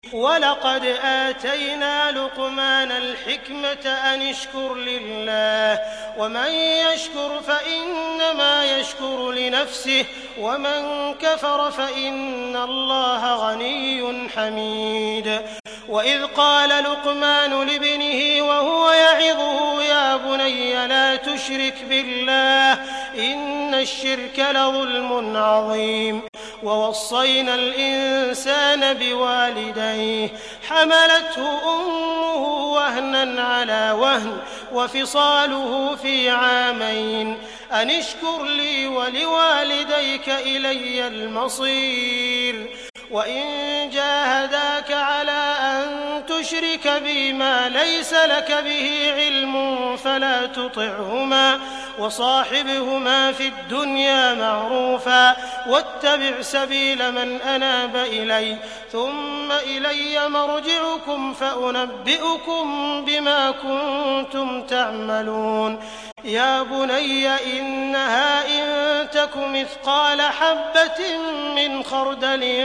وَلَقَدْ آتَيْنَا لُقْمَانَ الْحِكْمَةَ أَنِ اشْكُرْ لِلَّهِ ۚ وَمَن يَشْكُرْ فَإِنَّمَا يَشْكُرُ لِنَفْسِهِ ۖ وَمَن كَفَرَ فَإِنَّ اللَّهَ غَنِيٌّ حَمِيدٌ. وَإِذْ قَالَ لُقْمَانُ لِابْنِهِ وَهُوَ يَعِظُهُ يَا بُنَيَّ لَا تُشْرِكْ بِاللَّهِ ۖ إِنَّ الشِّرْكَ لَظُلْمٌ عَظِيمٌ. وَوَصَّيْنَا الْإِنسَانَ بِوَالِدَيْهِ حَمَلَتْهُ أُمُّهُ وَهْنًا عَلَىٰ وَهْنٍ وَفِصَالُهُ فِي عَامَيْنِ أَنِ اشْكُرْ لِي وَلِوَالِدَيْكَ إِلَيَّ الْمَصِيرُ. وَإِن جَاهَدَاكَ عَلَىٰ أَن تُشْرِكَ بِي مَا لَيْسَ لَكَ بِهِ عِلْمٌ فَلَا تُطِعْهُمَا، وَصَاحِبْهُمَا فِي الدُّنْيَا مَعْرُوفًا، وَاتَّبِعْ سَبِيلَ مَنْ أَنَابَ إِلَيَّ ۚ ثُمَّ إِلَيَّ مَرْجِعُكُمْ فَأُنَبِّئُكُم بِمَا كُنتُمْ تَعْمَلُونَ. يَا بُنَيَّ إِنَّهَا إِن تَكُ مِثْقَالَ حَبَّةٍ مِّنْ خَرْدَلٍ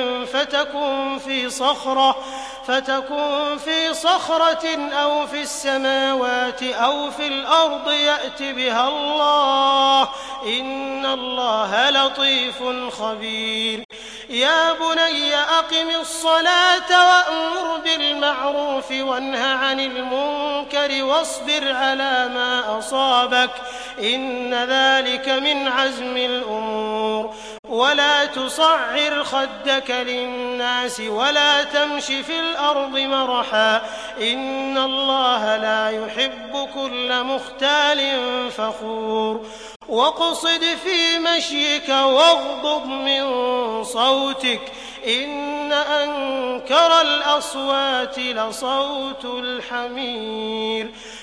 فَتَكُن فِي صَخْرَةٍ أَوْ فِي السَّمَاوَاتِ أَوْ فِي الْأَرْضِ يَأْتِ بِهَا اللَّهُ ۚ إِنَّ اللَّهَ لَطِيفٌ خَبِيرٌ. يَا بُنَيَّ أَقِمِ الصَّلَاةَ وَأْمُرْ بِالْمَعْرُوفِ وَانْهَ عَنِ الْمُنكَرِ وَاصْبِرْ عَلَىٰ مَا أَصَابَكَ ۖ إِنَّ ذَٰلِكَ مِنْ عَزْمِ الْأُمُورِ. وَلَا تُصَعِّرْ خَدَّكَ لِلنَّاسِ وَلَا تَمْشِ فِي الْأَرْضِ مَرَحًا ۖ إِنَّ اللَّهَ لَا يُحِبُّ كُلَّ مُخْتَالٍ فَخُورٍ. وَاقْصِدْ فِي مَشْيِكَ وَاغْضُضْ مِن صَوْتِكَ ۚ إِنَّ أَنكَرَ الْأَصْوَاتِ لَصَوْتُ الْحَمِيرِ.